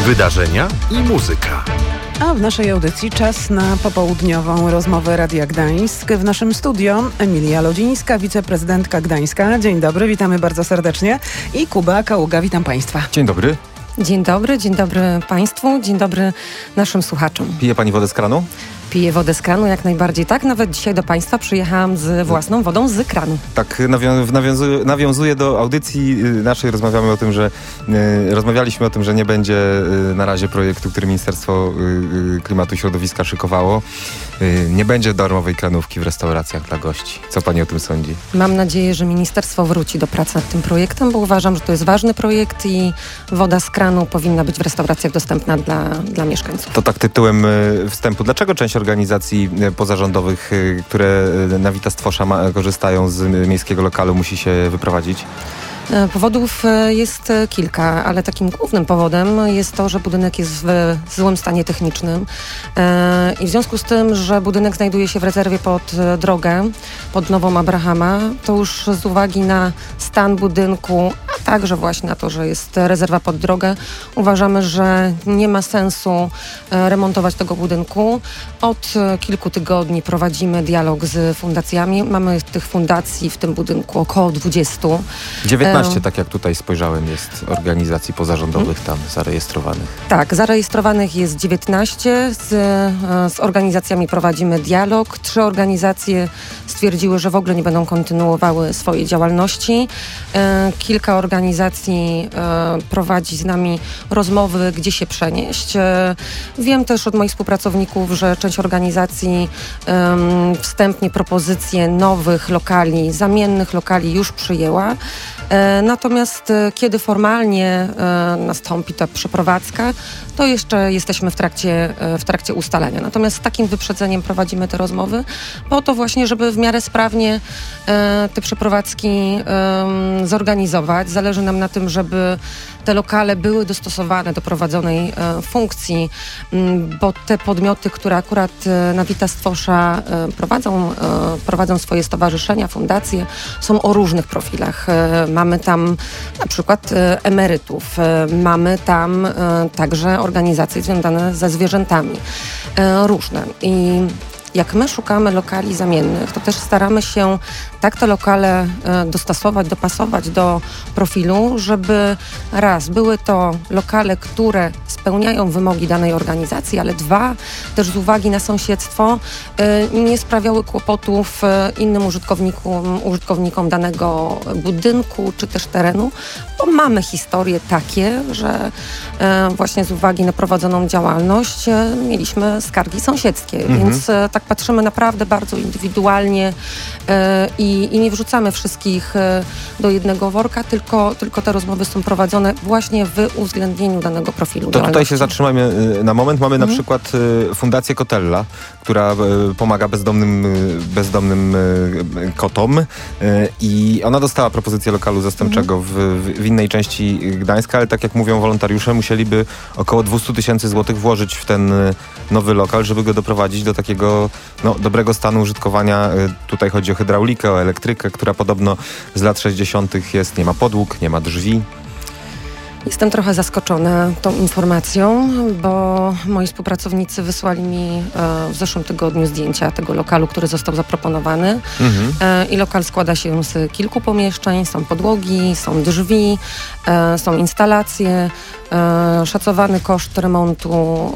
wydarzenia i muzyka. A w naszej audycji czas na popołudniową rozmowę Radia Gdańsk. W naszym studio Emilia Lodzińska, wiceprezydentka Gdańska. Dzień dobry, witamy bardzo serdecznie. I Kuba Kaługa, witam Państwa. Dzień dobry. Dzień dobry Państwu, dzień dobry naszym słuchaczom. Pije Pani wodę z kranu? Piję wodę z kranu, jak najbardziej tak. Nawet dzisiaj do Państwa przyjechałam z własną wodą z kranu. Tak, nawiązuję do audycji naszej. Rozmawialiśmy o tym, że nie będzie na razie projektu, który Ministerstwo Klimatu i Środowiska szykowało. Nie będzie darmowej kranówki w restauracjach dla gości. Co Pani o tym sądzi? Mam nadzieję, że ministerstwo wróci do pracy nad tym projektem, bo uważam, że to jest ważny projekt i woda z kranu powinna być w restauracjach dostępna dla mieszkańców. To tak tytułem wstępu. Dlaczego część organizacji pozarządowych, które na Wita Stwosza korzystają z miejskiego lokalu, musi się wyprowadzić? Powodów jest kilka, ale takim głównym powodem jest to, że budynek jest w złym stanie technicznym i w związku z tym, że budynek znajduje się w rezerwie pod drogę, pod Nową Abrahama, to już z uwagi na stan budynku, a także właśnie na to, że jest rezerwa pod drogę, uważamy, że nie ma sensu remontować tego budynku. Od kilku tygodni prowadzimy dialog z fundacjami. Mamy tych fundacji w tym budynku około 20. 19, tak jak tutaj spojrzałem, jest organizacji pozarządowych tam zarejestrowanych. Tak, zarejestrowanych jest 19. Z organizacjami prowadzimy dialog. 3 organizacje stwierdziły, że w ogóle nie będą kontynuowały swojej działalności. Kilka organizacji prowadzi z nami rozmowy, gdzie się przenieść. Wiem też od moich współpracowników, że część organizacji wstępnie propozycje nowych lokali, zamiennych lokali już przyjęła. Natomiast kiedy formalnie nastąpi ta przeprowadzka, to jeszcze jesteśmy w trakcie ustalenia. Natomiast z takim wyprzedzeniem prowadzimy te rozmowy po to właśnie, żeby w miarę sprawnie te przeprowadzki zorganizować. Zależy nam na tym, żeby te lokale były dostosowane do prowadzonej funkcji, bo te podmioty, które akurat na Wita Stwosza prowadzą swoje stowarzyszenia, fundacje, są o różnych profilach. Mamy tam na przykład emerytów, mamy tam także organizacje związane ze zwierzętami, różne. I jak my szukamy lokali zamiennych, to też staramy się tak te lokale dostosować, dopasować do profilu, żeby raz, były to lokale, które spełniają wymogi danej organizacji, ale 2, też z uwagi na sąsiedztwo nie sprawiały kłopotów innym użytkownikom danego budynku czy też terenu, bo mamy historie takie, że właśnie z uwagi na prowadzoną działalność mieliśmy skargi sąsiedzkie, więc tak patrzymy naprawdę bardzo indywidualnie i nie wrzucamy wszystkich do jednego worka, tylko te rozmowy są prowadzone właśnie w uwzględnieniu danego profilu. To tutaj się zatrzymajmy na moment. Mamy na przykład Fundację Kotella, która pomaga bezdomnym kotom i ona dostała propozycję lokalu zastępczego w innej części Gdańska, ale tak jak mówią wolontariusze, musieliby około 200 000 złotych włożyć w ten nowy lokal, żeby go doprowadzić do takiego dobrego stanu użytkowania. Tutaj chodzi o hydraulikę, o elektrykę, która podobno z lat 60. jest, nie ma podłóg, nie ma drzwi. Jestem trochę zaskoczona tą informacją, bo moi współpracownicy wysłali mi w zeszłym tygodniu zdjęcia tego lokalu, który został zaproponowany. I lokal składa się z kilku pomieszczeń, są podłogi, są drzwi, są instalacje. Szacowany koszt remontu,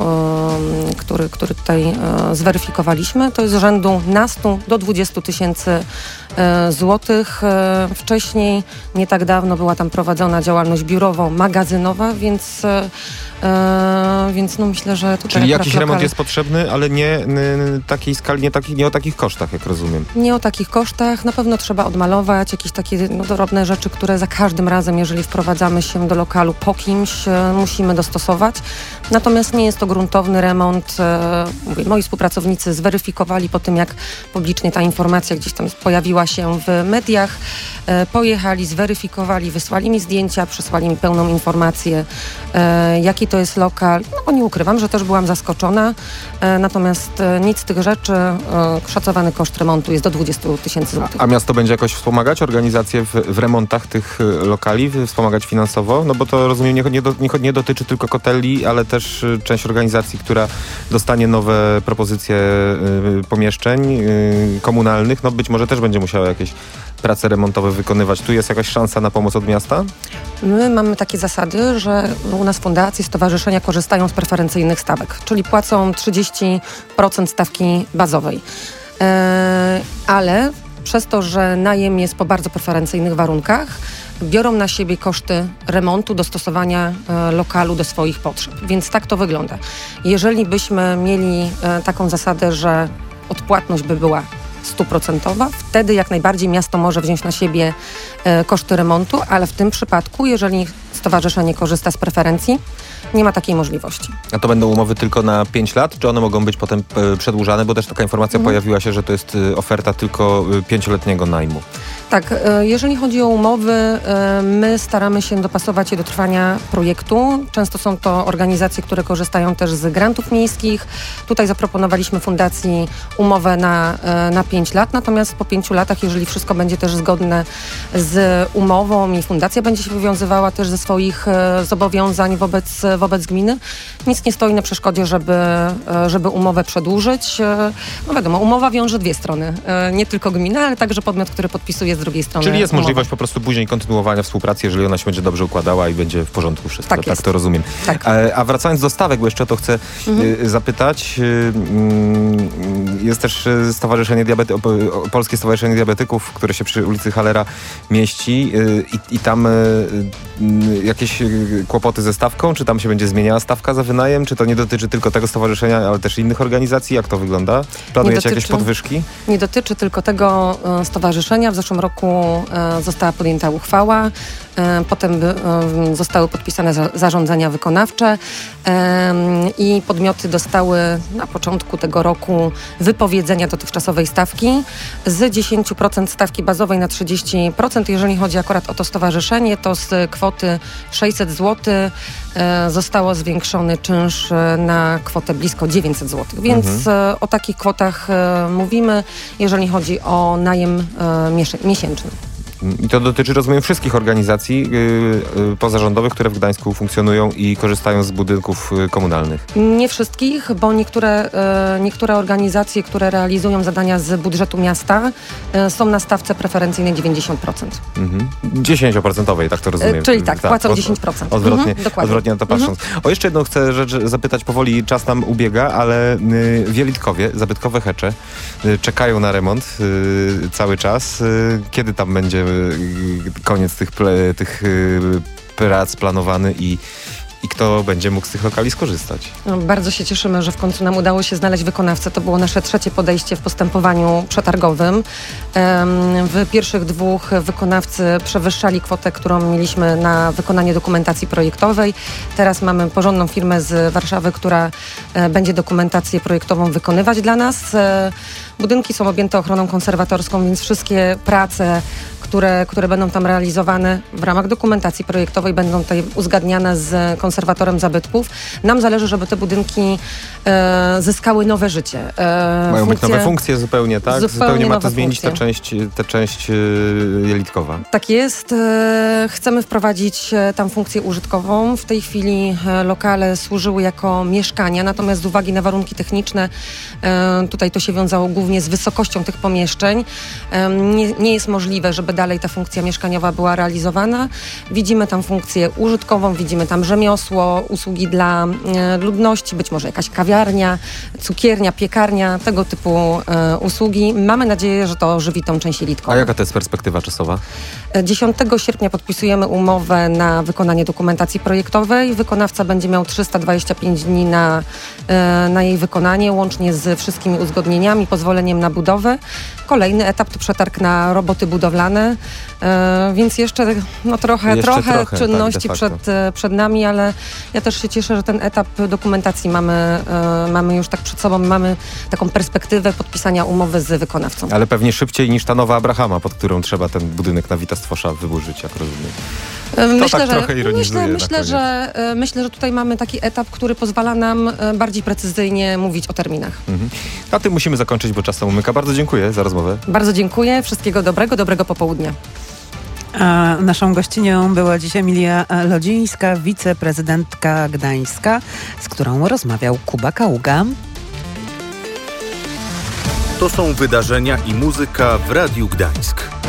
który tutaj zweryfikowaliśmy, to jest z rzędu na 100 do 20 000 złotych. Wcześniej, nie tak dawno, była tam prowadzona działalność biurowo-magazynowa, więc myślę, że tutaj... Czyli jakiś remont jest potrzebny, ale nie takiej skali, nie o takich kosztach, jak rozumiem. Nie o takich kosztach. Na pewno trzeba odmalować jakieś takie drobne rzeczy, które za każdym razem, jeżeli wprowadzamy się do lokalu po kimś, musimy dostosować. Natomiast nie jest to gruntowny remont. Moi współpracownicy zweryfikowali po tym, jak publicznie ta informacja gdzieś tam pojawiła się w mediach. Pojechali, zweryfikowali, wysłali mi zdjęcia, przysłali mi pełną informację, jaki to jest lokal. No, nie ukrywam, że też byłam zaskoczona. Natomiast nic z tych rzeczy. Szacowany koszt remontu jest do 20 000 złotych. A miasto będzie jakoś wspomagać organizacje w remontach tych lokali, wspomagać finansowo? No bo to rozumiem, nie nie dotyczy tylko koteli, ale też część organizacji, która dostanie nowe propozycje pomieszczeń komunalnych, no być może też będzie musiała jakieś prace remontowe wykonywać. Tu jest jakaś szansa na pomoc od miasta? My mamy takie zasady, że u nas fundacje, stowarzyszenia korzystają z preferencyjnych stawek, czyli płacą 30% stawki bazowej. Ale przez to, że najem jest po bardzo preferencyjnych warunkach, biorą na siebie koszty remontu, dostosowania lokalu do swoich potrzeb. Więc tak to wygląda. Jeżeli byśmy mieli taką zasadę, że odpłatność by była 100%, wtedy jak najbardziej miasto może wziąć na siebie koszty remontu, ale w tym przypadku, jeżeli stowarzyszenie korzysta z preferencji, nie ma takiej możliwości. A to będą umowy tylko na 5 lat, czy one mogą być potem przedłużane? Bo też taka informacja pojawiła się, że to jest oferta tylko 5-letniego najmu. Tak, jeżeli chodzi o umowy, my staramy się dopasować je do trwania projektu. Często są to organizacje, które korzystają też z grantów miejskich. Tutaj zaproponowaliśmy fundacji umowę na 5 lat, natomiast po 5 latach, jeżeli wszystko będzie też zgodne z umową i fundacja będzie się wywiązywała też ze swoich zobowiązań wobec gminy, nic nie stoi na przeszkodzie, żeby umowę przedłużyć. No wiadomo, umowa wiąże dwie strony, nie tylko gmina, ale także podmiot, który podpisuje z drugiej strony. Czyli jest umowę. możliwość po prostu później kontynuowania współpracy, jeżeli ona się będzie dobrze układała i będzie w porządku wszystko. Tak to rozumiem. Tak. A wracając do stawek, bo jeszcze to chcę zapytać. Jest też Polskie Stowarzyszenie Diabetyków, które się przy ulicy Hallera mieści i tam jakieś kłopoty ze stawką? Czy tam się będzie zmieniała stawka za wynajem? Czy to nie dotyczy tylko tego stowarzyszenia, ale też innych organizacji? Jak to wygląda? Planujecie jakieś podwyżki? Nie dotyczy tylko tego stowarzyszenia. W zeszłym roku została podjęta uchwała. Potem zostały podpisane zarządzenia wykonawcze i podmioty dostały na początku tego roku wypowiedzenia dotychczasowej stawki z 10% stawki bazowej na 30%. Jeżeli chodzi akurat o to stowarzyszenie, to z kwoty 600 zł zostało zwiększony czynsz na kwotę blisko 900 zł. Więc o takich kwotach mówimy, jeżeli chodzi o najem miesięczny. I to dotyczy, rozumiem, wszystkich organizacji pozarządowych, które w Gdańsku funkcjonują i korzystają z budynków komunalnych. Nie wszystkich, bo niektóre organizacje, które realizują zadania z budżetu miasta, są na stawce preferencyjnej 90%. 10%, tak to rozumiem. Czyli tak, płacą 10%. Odwrotnie na to patrząc. O jeszcze jedną chcę rzecz zapytać, powoli czas nam ubiega, ale w Jelitkowie zabytkowe hecze czekają na remont cały czas. Kiedy tam będzie koniec tych prac planowany i kto będzie mógł z tych lokali skorzystać? Bardzo się cieszymy, że w końcu nam udało się znaleźć wykonawcę. To było nasze trzecie podejście w postępowaniu przetargowym. W pierwszych dwóch wykonawcy przewyższali kwotę, którą mieliśmy na wykonanie dokumentacji projektowej. Teraz mamy porządną firmę z Warszawy, która będzie dokumentację projektową wykonywać dla nas. Budynki są objęte ochroną konserwatorską, więc wszystkie prace, które będą tam realizowane w ramach dokumentacji projektowej, będą tutaj uzgadniane z konserwatorem zabytków. Nam zależy, żeby te budynki zyskały nowe życie. Mają być nowe funkcje zupełnie, tak? Zupełnie ma to zmienić tę część jelitkowa. Tak jest. Chcemy wprowadzić tam funkcję użytkową. W tej chwili lokale służyły jako mieszkania, natomiast z uwagi na warunki techniczne, tutaj to się wiązało głównie z wysokością tych pomieszczeń, nie jest możliwe, żeby dalej ta funkcja mieszkaniowa była realizowana. Widzimy tam funkcję użytkową, widzimy tam rzemiosło, usługi dla ludności, być może jakaś kawiarnia, cukiernia, piekarnia, tego typu usługi. Mamy nadzieję, że to ożywi tą część jelitkową. A jaka to jest perspektywa czasowa? 10 sierpnia podpisujemy umowę na wykonanie dokumentacji projektowej. Wykonawca będzie miał 325 dni na jej wykonanie, łącznie z wszystkimi uzgodnieniami, pozwoleniem na budowę. Kolejny etap to przetarg na roboty budowlane, więc jeszcze trochę czynności tak, przed nami, ale ja też się cieszę, że ten etap dokumentacji mamy już tak przed sobą, mamy taką perspektywę podpisania umowy z wykonawcą. Ale pewnie szybciej niż ta nowa Abrahama, pod którą trzeba ten budynek na Witastwosza wyburzyć, jak rozumiem. Myślę, że tutaj mamy taki etap, który pozwala nam bardziej precyzyjnie mówić o terminach. A tym musimy zakończyć, bo czas nam umyka. Bardzo dziękuję za rozmowę. Bardzo dziękuję. Wszystkiego dobrego popołudnia. A naszą gościnią była dziś Emilia Lodzińska, wiceprezydentka Gdańska, z którą rozmawiał Kuba Kaługa. To są wydarzenia i muzyka w Radiu Gdańsk.